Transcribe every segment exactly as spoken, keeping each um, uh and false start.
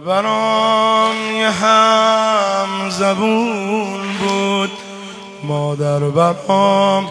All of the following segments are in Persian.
برام یه هم زبون بود، مادر برام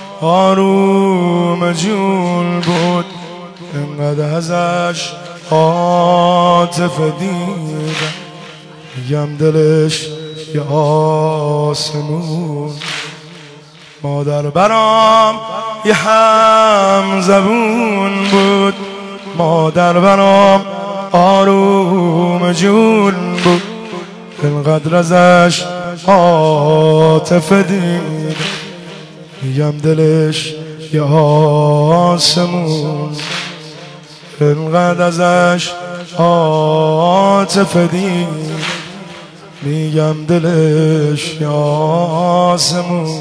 آروم جون بود. انقدر ازش عاطفه دیدم، میگم دلش یه آسمون. مادر برام یه هم زبون بود، مادر برام آروم جون بود. انقدر ازش عاطفه دیدم، میگم دلش یه آسمون. انقدر ازش عاطفه دیدم، میگم دلش یه آسمون.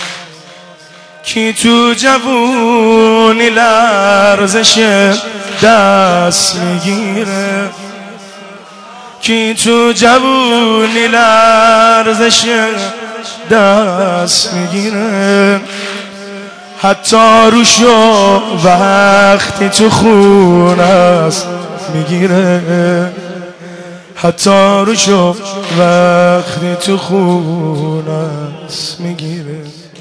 کی تو جوونی لرزش دست میگیره، کی تو جوونی لرزش دست میگیره، حتی روشو وقتی تو خونه است میگیره، حتی روشو وقتی تو خونه است میگیره.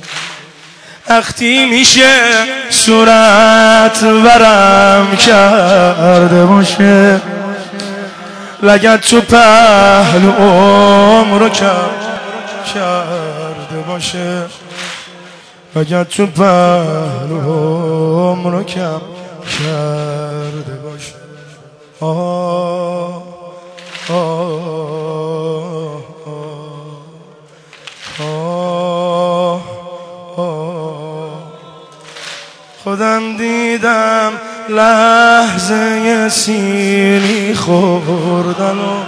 وقتی میشه صورت ورم کرده باشه، لگد تو پهلو عمرو کم کرده باشه، لگد تو پهلو عمرو کم کرده باشه. آه آه آه آه. خودم دیدم لحظه سینی خوردن و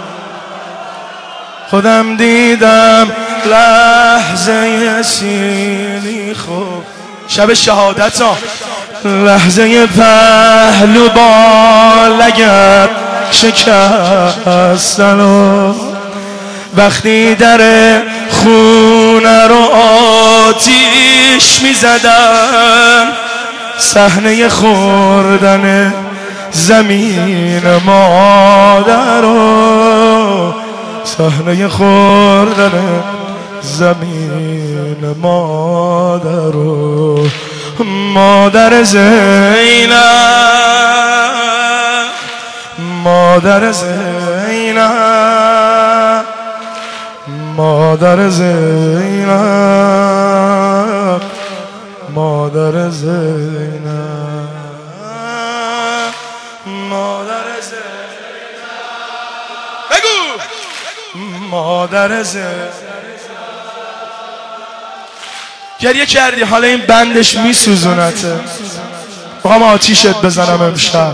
خودم دیدم لحظه سینی خورد. شب شهادت ها، لحظه پهلو با لگد شکستن و وقتی در خونه رو آتیش میزدن، صحنه خوردن زمین مادر رو، صحنه خوردن زمین مادر رو. مادر زینب، مادر زینب، مادر زینب، مادر زینب، مادر زینب. بگو مادر زینب. گریه کردی، حالا این بندش میسوزونته. بخوام آتیشت بزنم امشب.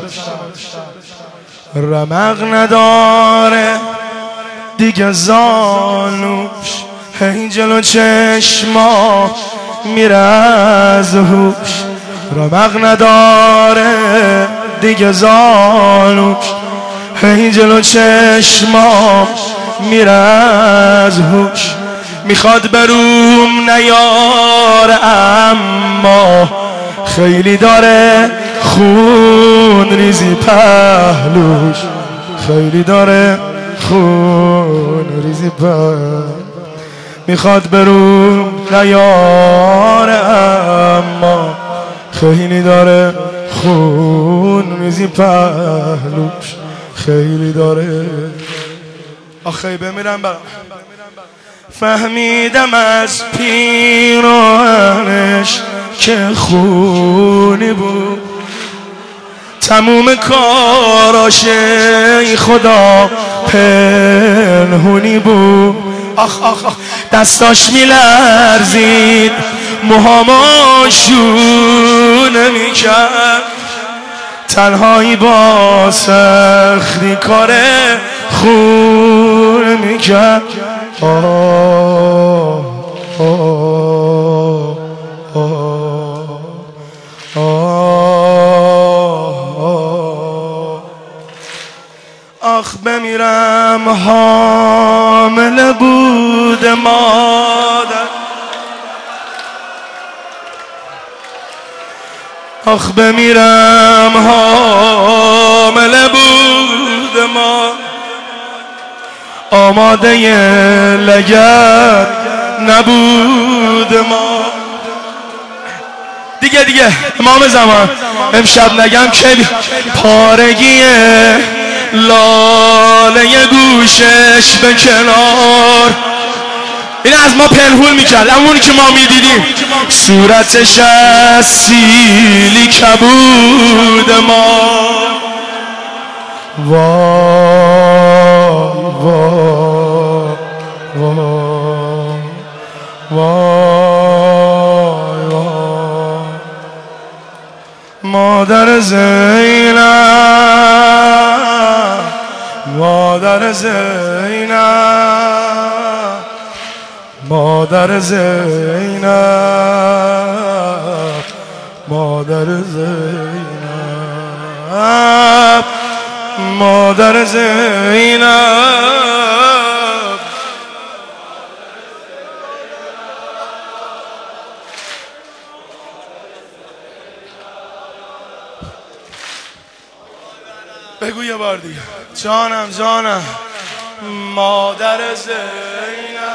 رمق نداره دیگه زانوش، هی جلو چشما میره از هوش. رمق نداره دیگه زانوش، هی جلو چشما میره از هوش. میخواد بروم نیاره اما خیلی داره خون ریزی پهلوش، خیلی داره خون ریزی پهلوش. میخواد بروم نیاره اما خیلی داره خون ریزی پهلوش، خیلی داره. آخی بمیرم برام. فهمیدم از پیراهنش که خونی بود، تموم کاراش ای خدا پنهونی بود. آخ آخ آخ دستاش میلرزید، موهاماشونه میکرد، تنهایی با سختی کار خون میکرد. آه آه آه آه. آخ بمیرم حامله بود مادر، آخ بمیرم حامله بود مادر. آماده لگد نبود ما. دیگه دیگه امام زمان امشب نگم که پارگی لاله گوشش به کنار. این از ما پنهون میکرد، همونی که ما میدیدیم صورتش از سیلی کبود ما. وای وای وای وای وای مادر زینب، مادر زینب، مادر زینب، مادر زینب، مادر زینب. بگو یه بار دیگه. جانم جانم مادر زینب.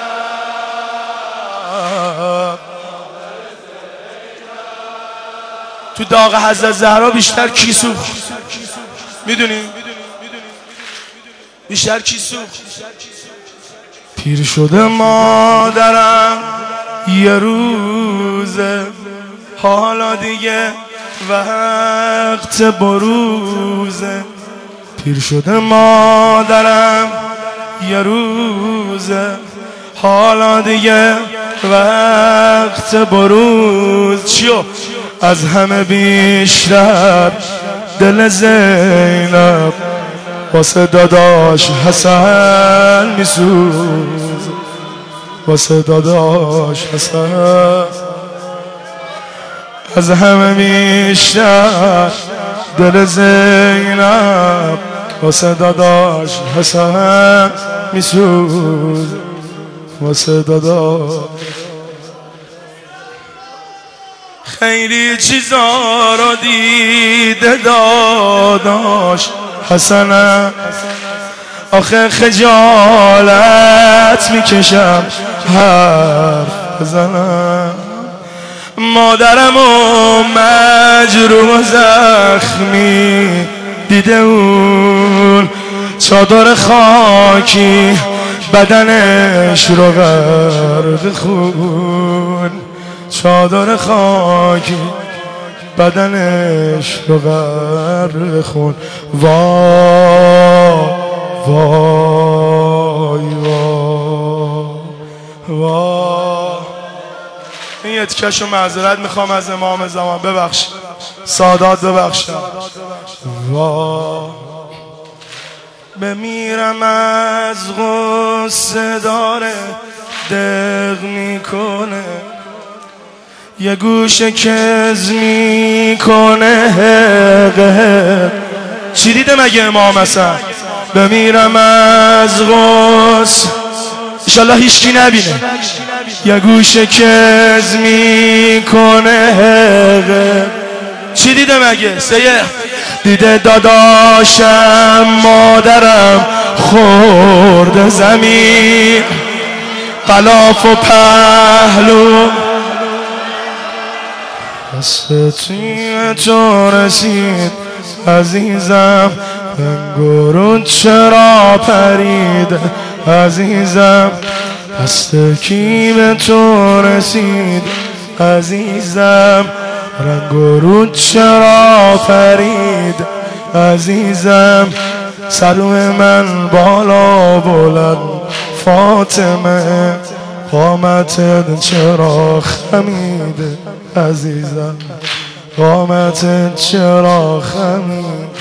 تو داغ حضرت زهرا بیشتر کی سوخت؟ میدونی؟ بیشتر کی سوخت؟ پیر شده مادرم یه روزه، حالا دیگه وقت بروزه. پیر شده مادرم یه روزه، حالا دیگه وقت بروز. چیو؟ از همه بیشتر دل زینب واسه داداش حسن میسوز، واسه داداش حسن. از همه بیشتر دل زینب واسه داداش حسن میسوز، واسه داداش. خیلی چیزا رو دیده داداش حسنم، آخه خجالت میکشم حرف بزنم. مادرم و مجروح و زخمی دیده اون چادر خاکی بدنش رو غرق خون، چادر خاکی بدنش رو غرق خون. وای وای وای وای. این یتکش رو معذرت میخوام از امام زمان، ببخش سادات ببخشم. وای بمیرم از غصه داره دق میکنه، یه گوشه کز میکنه. چی دیده مگه امام حسن؟ بمیرم از غصه انشالله هیچکی نبینه، یه گوشه کز میکنه. چی دیده مگه؟ سیه دیده داداشم مادرم خورده زمین، غلاف و پهلو دست توی تو رسید عزیزم. انگورون چرا پرید عزیزم، دست کی به تو رسید عزیزم. رنگ و رود چرا پرید عزیزم. سرو من بالا بلند فاطمه، قامتت چرا خمیده عزیزم، قامتت چرا خمیده.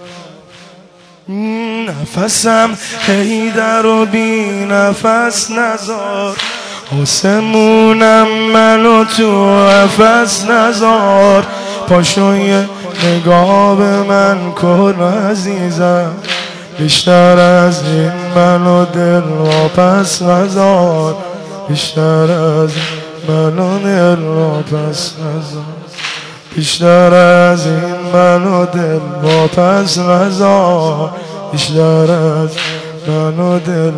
نفسم حیدر و بی نفس نزار، آسمونم منو تو نفس نزار. پاشو یه نگاه به من کن عزیزم، بیشتر از این منو دل را پس نزار، بیشتر از منو دل را پس نزار، بیشتر از این منو دل را پس نزار، بیشتر از منو دل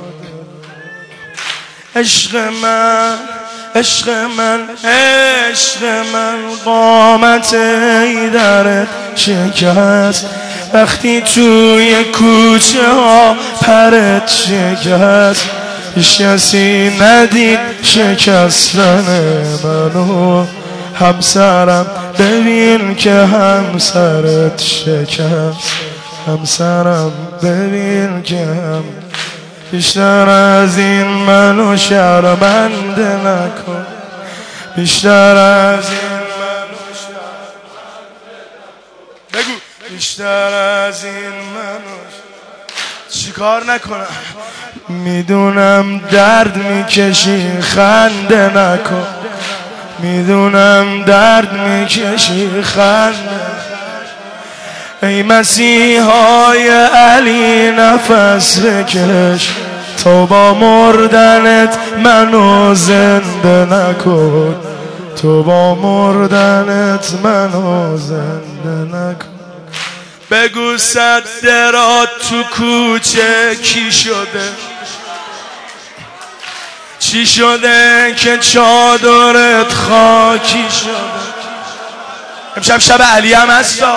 عشق من عشق من عشق من قامت ایدرت شکست وقتی توی کوچه ها پرت شکست هیچ کسی ندید شکستن منو همسرم ببین که همسرت شکست همسرم ببین که هم بیشتر از این منو شرمنده نکن بیشتر از این منو شرمنده نکن بگو بیشتر از این منو چیکار نکنم میدونم درد میکشی خنده نکن میدونم درد میکشی خنده ای مسیحای علی نفس بکش تو با مردنت منو زنده نکن تو با مردنت منو زنده نکن بگو صدرات تو کوچه کی شده چی شده که چادرت خاکی شده امشب شب علی هم هستا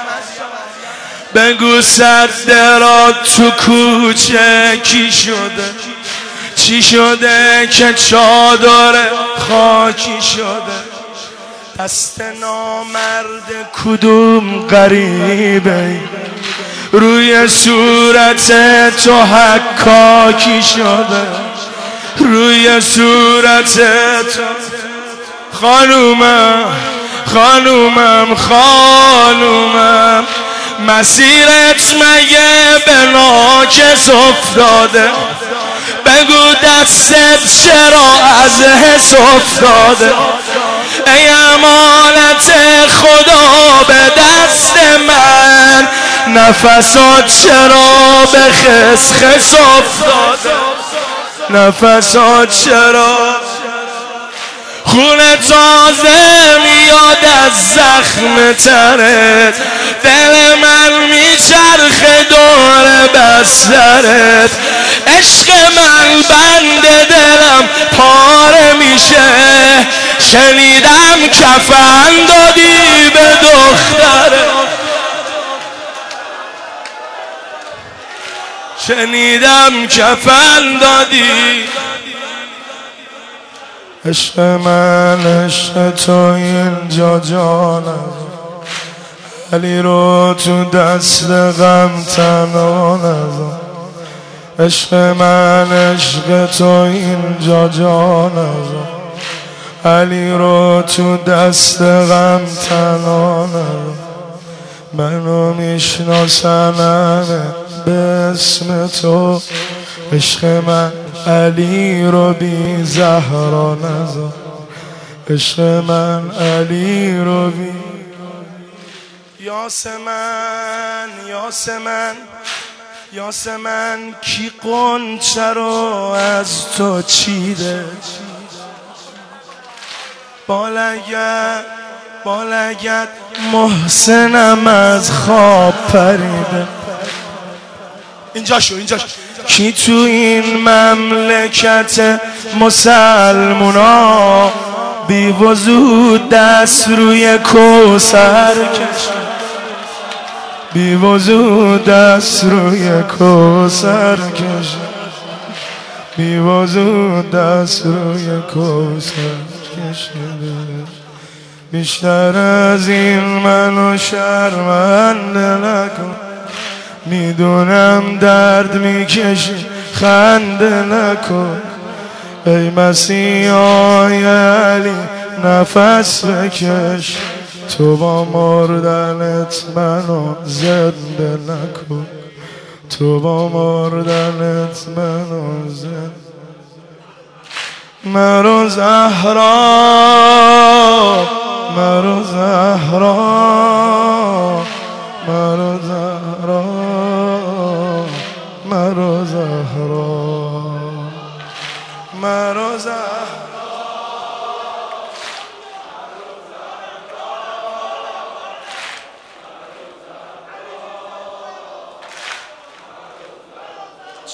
بگو صدرات تو کوچه کی شده چی شده که چادر خاکی شده دست نامرد کدوم غریبه روی صورت تو حکاکی شده روی صورت تو خانومم خانومم خانومم مسیرت مگه به ناکس افتاده بگو دستت چرا از حس افتاده ای امانت خدا به دست من نفسات چرا به خس خس افتاده نفسات چرا خون تازه میاد از زخم ترت دل من میچرخه دور بسترت عشق من بند دلم پاره میشه شنیدم کفن دادی به دخترت شنیدم کفن دادی عشق من عشق تو اینجا جانم علی رو تو دست غم تنها نذار عشق من عشق تو اینجا جانم علی رو تو دست غم تنها نذار منو میشناسن به اسم تو عشق من علی رو بی زهرا نذار عشق من علی رو بی یاسمن یاسمن یاسمن کی قنچه رو از تو چیده بالگرد بالگرد محسنم از خواب پریده اینجا شو اینجا شو کی تو این مملکت مسلمونا بی وضو دست روی کوثر کشه بی وضو دست روی کوثر کشه بی وضو دست روی کوثر کشیده بیشتر از این منو شرمنده نکن میدونم درد میکشی خنده نکن ای مسیحای علی نفس بکش تو با مردنت منو زنده نکن تو با مردنت منو زنده مرو زهرا مرو زهرا مرو زهرا مرو زهرا مرو زهرا